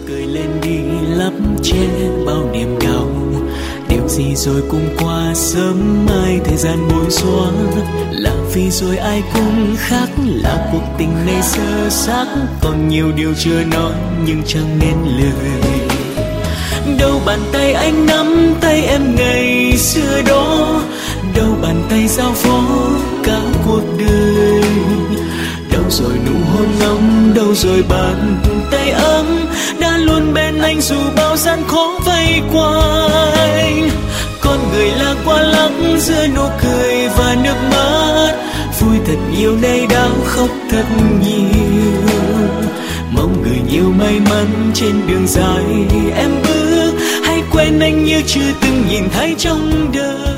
cười lên đi lấp che bao niềm đau. Điều gì rồi cũng qua sớm mai thời gian bối xóa. Là vì rồi ai cũng khác, là cuộc tình này sơ xác. Còn nhiều điều chưa nói nhưng chẳng nên lời. Đâu bàn tay anh nắm tay em ngày xưa đó, đâu bàn tay giao phó cả cuộc đời. Đâu rồi nụ hôn nóng, đâu rồi bàn tay ấm đã luôn bên anh dù bao gian khó vây quanh. Con người là quá lắm giữa nụ cười và nước mắt, vui thật nhiều nay đã khóc thật nhiều. Mong người nhiều may mắn trên đường dài em bước, hãy quên anh như chưa từng nhìn thấy trong đời.